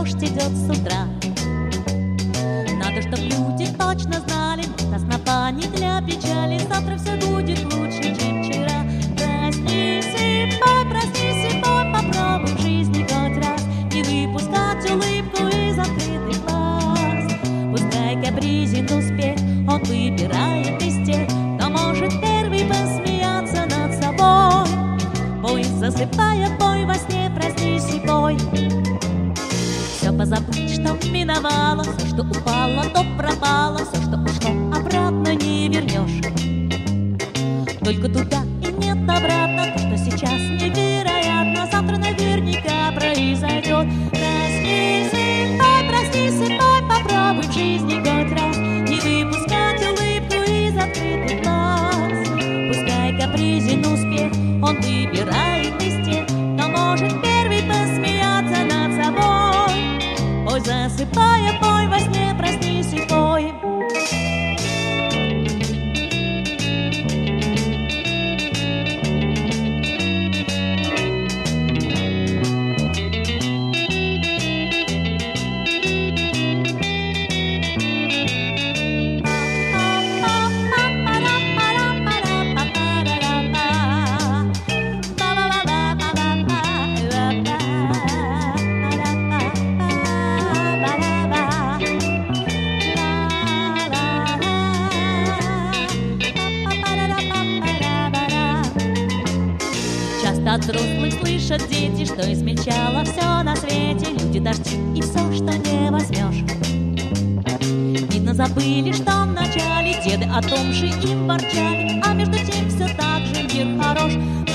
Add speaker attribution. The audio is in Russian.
Speaker 1: дождь идет с утра. Надо, чтоб люди точно знали, нас снопа не для печали, завтра все будет лучше, чем вчера. Проснись и пой, попробуй в жизни хоть раз не выпускать улыбку из открытых глаз. Пускай капризен успех, он выбирает из тех, кто может первый посмеяться над собой. Пой, засыпая, пой, во сне проснись и пой. Все позабыть, что миновало, все, что упало, то пропало, все, что ушло, обратно не вернешь. Только туда и нет обратно, то, что сейчас невероятно, завтра наверняка произойдет. Проснись и пой, попробуй в жизни хоть раз не выпускать улыбку из открытых глаз. Пускай капризен успех, он выбирает из тех, кто может первый посмеяться над собой. Пой, засыпая, пой, во сне проснись и пой. От взрослых слышат дети, что измельчало все на свете, люди, дожди и все, что не возьмешь. Видно, забыли, что в начале деды о том же им ворчали, а между тем все так же мир хорош.